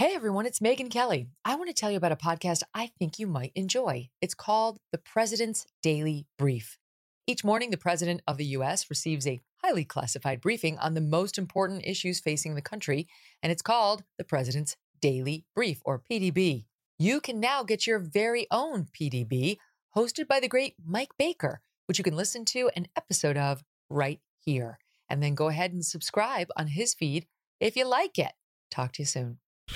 Hey everyone, it's Megan Kelly. I want to tell you about a podcast I think you might enjoy. It's called The President's Daily Brief. Each morning, the President of the U.S. receives a highly classified briefing on the most important issues facing the country, and it's called The President's Daily Brief, or PDB. You can now get your very own PDB, hosted by the great Mike Baker, which you can listen to an episode of right here. And then go ahead and subscribe on his feed if you like it. Talk to you soon.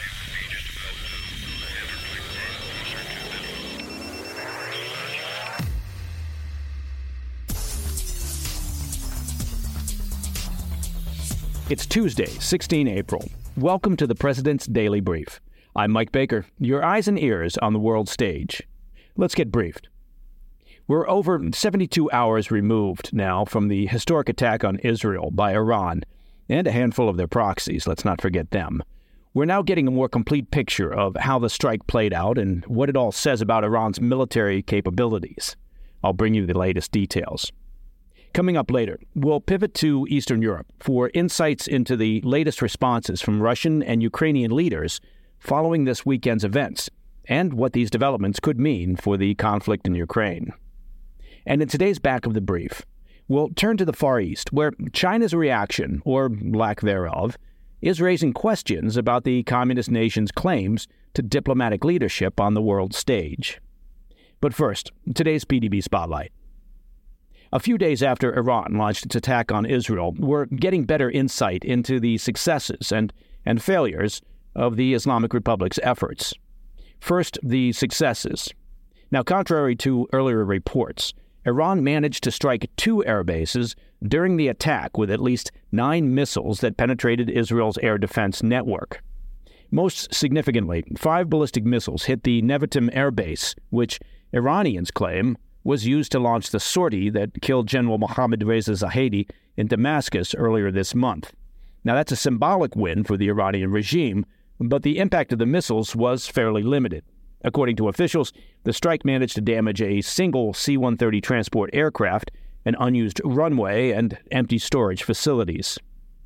It's Tuesday, 16 April. Welcome to the President's Daily Brief. I'm Mike Baker, your eyes and ears on the world stage. Let's get briefed. We're over 72 hours removed now from the historic attack on Israel by Iran and a handful of their proxies, let's not forget them. We're now getting a more complete picture of how the strike played out and what it all says about Iran's military capabilities. I'll bring you the latest details. Coming up later, we'll pivot to Eastern Europe for insights into the latest responses from Russian and Ukrainian leaders following this weekend's events and what these developments could mean for the conflict in Ukraine. And in today's back of the brief, we'll turn to the Far East, where China's reaction, or lack thereof, is raising questions about the communist nation's claims to diplomatic leadership on the world stage. But first, today's PDB Spotlight. A few days after Iran launched its attack on Israel, we're getting better insight into the successes and failures of the Islamic Republic's efforts. First, the successes. Now, contrary to earlier reports, Iran managed to strike 2 air bases during the attack with at least 9 missiles that penetrated Israel's air defense network. Most significantly, 5 ballistic missiles hit the Nevatim air base, which Iranians claim was used to launch the sortie that killed General Mohammad Reza Zahedi in Damascus earlier this month. Now, that's a symbolic win for the Iranian regime, but the impact of the missiles was fairly limited. According to officials, the strike managed to damage a single C-130 transport aircraft, an unused runway, and empty storage facilities.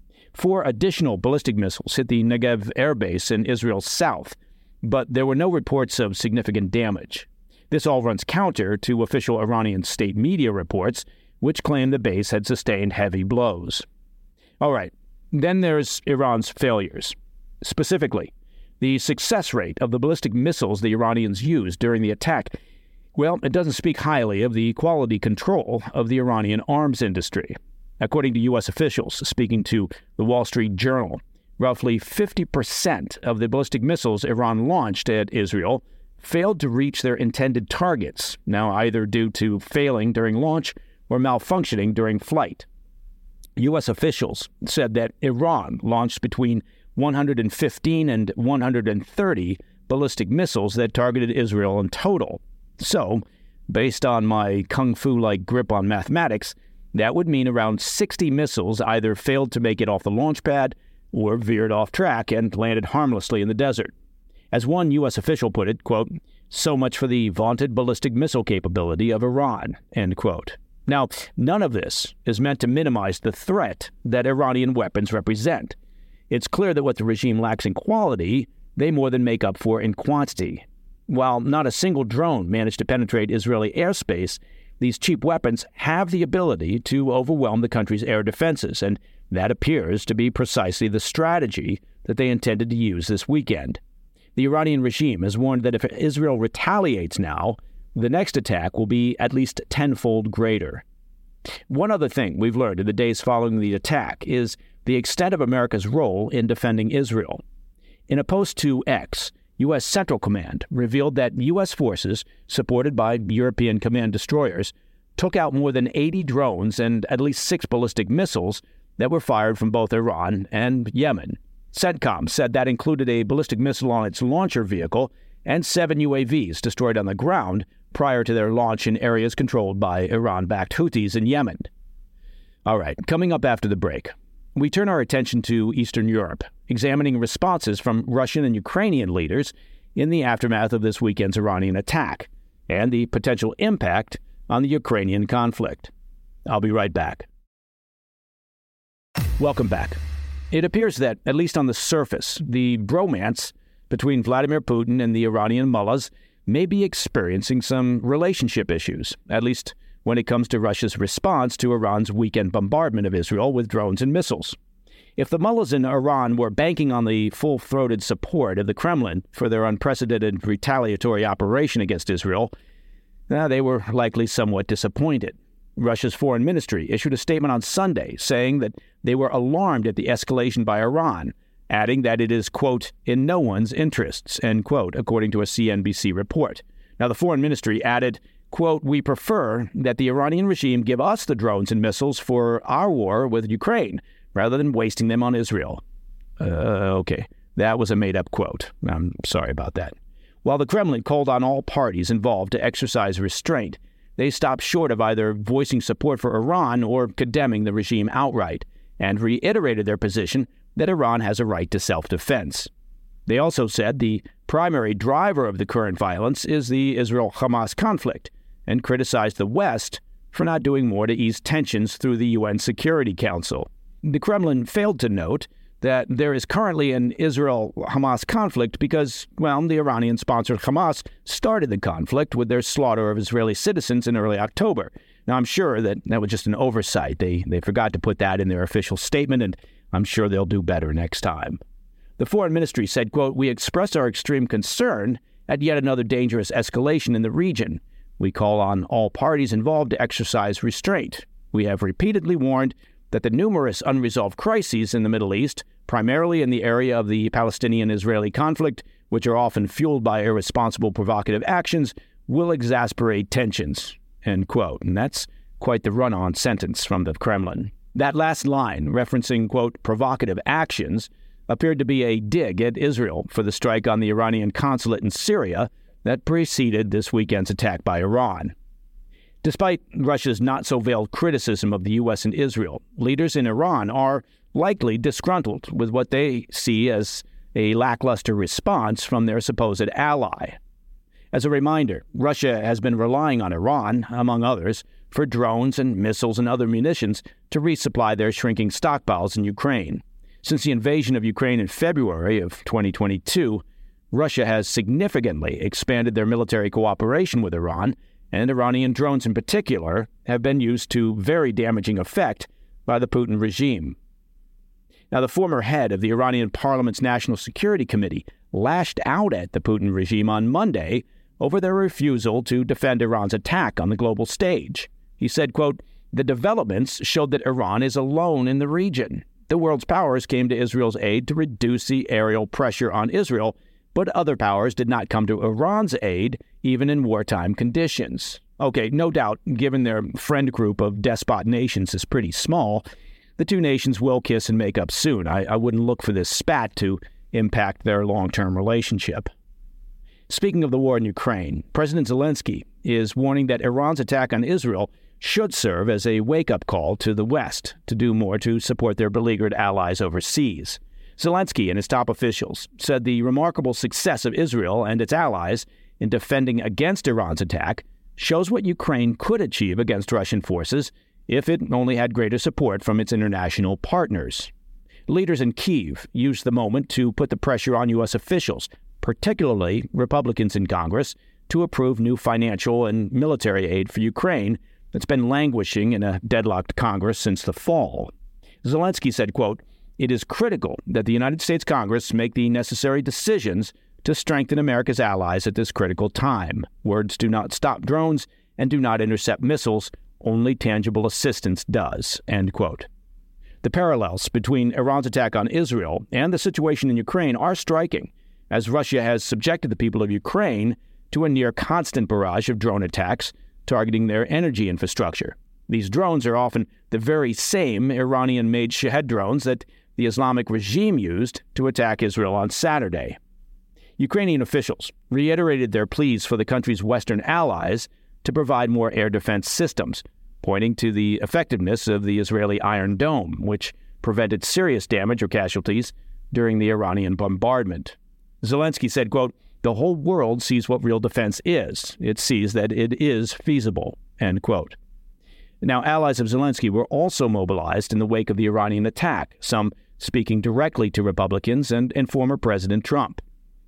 4 additional ballistic missiles hit the Negev air base in Israel's south, but there were no reports of significant damage. This all runs counter to official Iranian state media reports, which claim the base had sustained heavy blows. All right, then there's Iran's failures. Specifically, the success rate of the ballistic missiles the Iranians used during the attack, well, it doesn't speak highly of the quality control of the Iranian arms industry. According to U.S. officials speaking to the Wall Street Journal, roughly 50% of the ballistic missiles Iran launched at Israel failed to reach their intended targets, now either due to failing during launch or malfunctioning during flight. U.S. officials said that Iran launched between 115 and 130 ballistic missiles that targeted Israel in total. So, based on my kung fu-like grip on mathematics, that would mean around 60 missiles either failed to make it off the launch pad or veered off track and landed harmlessly in the desert. As one U.S. official put it, quote, "So much for the vaunted ballistic missile capability of Iran," end quote. Now, none of this is meant to minimize the threat that Iranian weapons represent. It's clear that what the regime lacks in quality, they more than make up for in quantity. While not a single drone managed to penetrate Israeli airspace, these cheap weapons have the ability to overwhelm the country's air defenses, and that appears to be precisely the strategy that they intended to use this weekend. The Iranian regime has warned that if Israel retaliates now, the next attack will be at least tenfold greater. One other thing we've learned in the days following the attack is the extent of America's role in defending Israel. In a post to X, U.S. Central Command revealed that U.S. forces, supported by European command destroyers, took out more than 80 drones and at least 6 ballistic missiles that were fired from both Iran and Yemen. CENTCOM said that included a ballistic missile on its launcher vehicle and 7 UAVs destroyed on the ground prior to their launch in areas controlled by Iran-backed Houthis in Yemen. All right, coming up after the break, we turn our attention to Eastern Europe, examining responses from Russian and Ukrainian leaders in the aftermath of this weekend's Iranian attack and the potential impact on the Ukrainian conflict. I'll be right back. Welcome back. It appears that, at least on the surface, the bromance between Vladimir Putin and the Iranian mullahs may be experiencing some relationship issues, at least when it comes to Russia's response to Iran's weekend bombardment of Israel with drones and missiles. If the mullahs in Iran were banking on the full-throated support of the Kremlin for their unprecedented retaliatory operation against Israel, they were likely somewhat disappointed. Russia's foreign ministry issued a statement on Sunday saying that they were alarmed at the escalation by Iran, adding that it is, quote, in no one's interests, end quote, according to a CNBC report. Now, the foreign ministry added, quote, we prefer that the Iranian regime give us the drones and missiles for our war with Ukraine, rather than wasting them on Israel. Okay, that was a made-up quote. I'm sorry about that. While the Kremlin called on all parties involved to exercise restraint, they stopped short of either voicing support for Iran or condemning the regime outright, and reiterated their position that Iran has a right to self-defense. They also said the primary driver of the current violence is the Israel-Hamas conflict, and criticized the West for not doing more to ease tensions through the UN Security Council. The Kremlin failed to note that there is currently an Israel-Hamas conflict because, well, the Iranian-sponsored Hamas started the conflict with their slaughter of Israeli citizens in early October. Now, I'm sure that was just an oversight. They forgot to put that in their official statement, and I'm sure they'll do better next time. The foreign ministry said, quote, we express our extreme concern at yet another dangerous escalation in the region. We call on all parties involved to exercise restraint. We have repeatedly warned that the numerous unresolved crises in the Middle East, primarily in the area of the Palestinian-Israeli conflict, which are often fueled by irresponsible provocative actions, will exasperate tensions, end quote. And that's quite the run-on sentence from the Kremlin. That last line, referencing, quote, provocative actions, appeared to be a dig at Israel for the strike on the Iranian consulate in Syria that preceded this weekend's attack by Iran. Despite Russia's not-so-veiled criticism of the U.S. and Israel, leaders in Iran are likely disgruntled with what they see as a lackluster response from their supposed ally. As a reminder, Russia has been relying on Iran, among others, for drones and missiles and other munitions to resupply their shrinking stockpiles in Ukraine. Since the invasion of Ukraine in February of 2022, Russia has significantly expanded their military cooperation with Iran, and Iranian drones in particular have been used to very damaging effect by the Putin regime. Now, the former head of the Iranian Parliament's National Security Committee lashed out at the Putin regime on Monday over their refusal to defend Iran's attack on the global stage. He said, quote, the developments showed that Iran is alone in the region. The world's powers came to Israel's aid to reduce the aerial pressure on Israel, but other powers did not come to Iran's aid, even in wartime conditions. Okay, no doubt, given their friend group of despot nations is pretty small, the two nations will kiss and make up soon. I wouldn't look for this spat to impact their long-term relationship. Speaking of the war in Ukraine, President Zelensky is warning that Iran's attack on Israel should serve as a wake-up call to the West to do more to support their beleaguered allies overseas. Zelensky and his top officials said the remarkable success of Israel and its allies in defending against Iran's attack shows what Ukraine could achieve against Russian forces if it only had greater support from its international partners. Leaders in Kyiv used the moment to put the pressure on U.S. officials, particularly Republicans in Congress, to approve new financial and military aid for Ukraine that's been languishing in a deadlocked Congress since the fall. Zelensky said, quote, it is critical that the United States Congress make the necessary decisions to strengthen America's allies at this critical time. Words do not stop drones and do not intercept missiles. Only tangible assistance does, end quote. The parallels between Iran's attack on Israel and the situation in Ukraine are striking, as Russia has subjected the people of Ukraine to a near-constant barrage of drone attacks targeting their energy infrastructure. These drones are often the very same Iranian-made Shahed drones that the Islamic regime used to attack Israel on Saturday. Ukrainian officials reiterated their pleas for the country's Western allies to provide more air defense systems, pointing to the effectiveness of the Israeli Iron Dome, which prevented serious damage or casualties during the Iranian bombardment. Zelensky said, quote, the whole world sees what real defense is. It sees that it is feasible, end quote. Now, allies of Zelensky were also mobilized in the wake of the Iranian attack, some speaking directly to Republicans and former President Trump.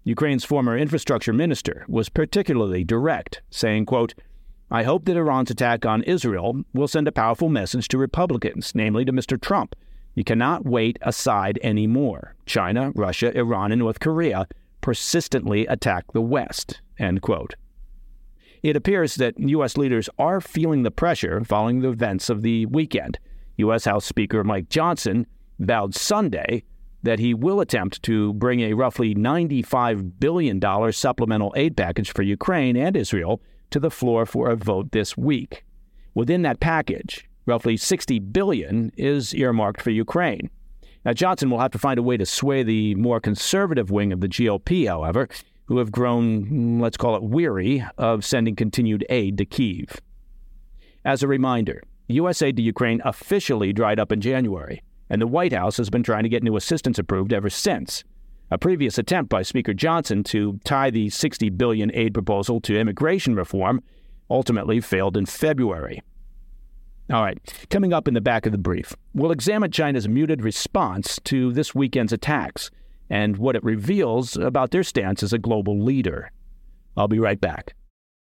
Ukraine's former infrastructure minister was particularly direct, saying, quote, "I hope that Iran's attack on Israel will send a powerful message to Republicans, namely to Mr. Trump. You cannot wait aside anymore. China, Russia, Iran, and North Korea persistently attack the West," end quote. It appears that U.S. leaders are feeling the pressure following the events of the weekend. U.S. House Speaker Mike Johnson vowed Sunday that he will attempt to bring a roughly $95 billion supplemental aid package for Ukraine and Israel to the floor for a vote this week. Within that package, roughly $60 billion is earmarked for Ukraine. Now, Johnson will have to find a way to sway the more conservative wing of the GOP, however, who have grown, let's call it, weary of sending continued aid to Kyiv. As a reminder, U.S. aid to Ukraine officially dried up in January, and the White House has been trying to get new assistance approved ever since. A previous attempt by Speaker Johnson to tie the $60 billion aid proposal to immigration reform ultimately failed in February. All right, coming up in the back of the brief, we'll examine China's muted response to this weekend's attacks and what it reveals about their stance as a global leader. I'll be right back.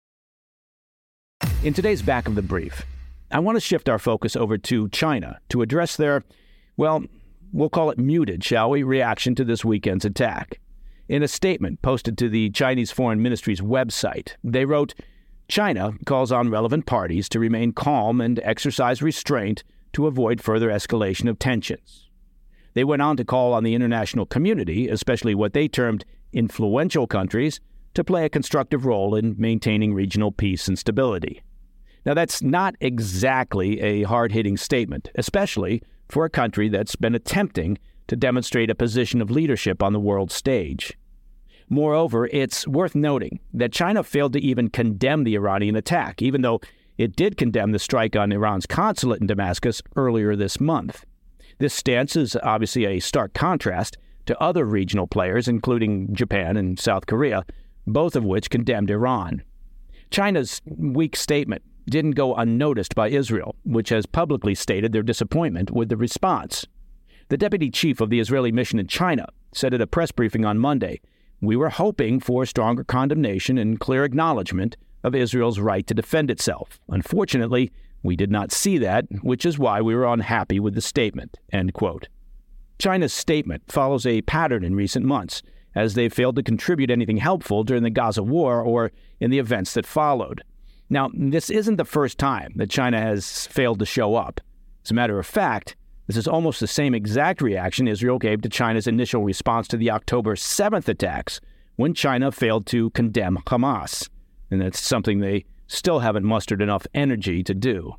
In today's back of the brief, I want to shift our focus over to China to address their, well, we'll call it muted, shall we, reaction to this weekend's attack. In a statement posted to the Chinese Foreign Ministry's website, they wrote, "China calls on relevant parties to remain calm and exercise restraint to avoid further escalation of tensions." They went on to call on the international community, especially what they termed influential countries, to play a constructive role in maintaining regional peace and stability. Now, that's not exactly a hard-hitting statement, especially for a country that's been attempting to demonstrate a position of leadership on the world stage. Moreover, it's worth noting that China failed to even condemn the Iranian attack, even though it did condemn the strike on Iran's consulate in Damascus earlier this month. This stance is obviously a stark contrast to other regional players, including Japan and South Korea, both of which condemned Iran. China's weak statement didn't go unnoticed by Israel, which has publicly stated their disappointment with the response. The deputy chief of the Israeli mission in China said at a press briefing on Monday, "We were hoping for stronger condemnation and clear acknowledgement of Israel's right to defend itself. Unfortunately, we did not see that, which is why we were unhappy with the statement," end quote. China's statement follows a pattern in recent months, as they failed to contribute anything helpful during the Gaza war or in the events that followed. Now, this isn't the first time that China has failed to show up. As a matter of fact, this is almost the same exact reaction Israel gave to China's initial response to the October 7th attacks, when China failed to condemn Hamas. And that's something they still haven't mustered enough energy to do.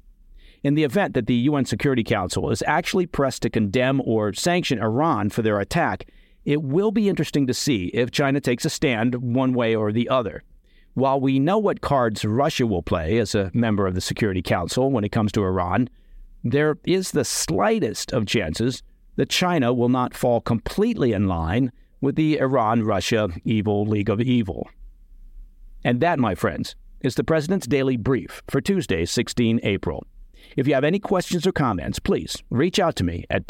In the event that the UN Security Council is actually pressed to condemn or sanction Iran for their attack, it will be interesting to see if China takes a stand one way or the other. While we know what cards Russia will play as a member of the Security Council when it comes to Iran, there is the slightest of chances that China will not fall completely in line with the Iran-Russia evil League of Evil. And that, my friends, is the President's Daily Brief for Tuesday, 16 April. If you have any questions or comments, please reach out to me at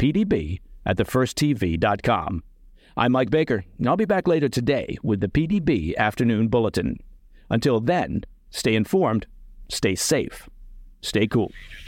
pdb@thefirsttv.com. I'm Mike Baker, and I'll be back later today with the PDB Afternoon Bulletin. Until then, stay informed, stay safe, stay cool.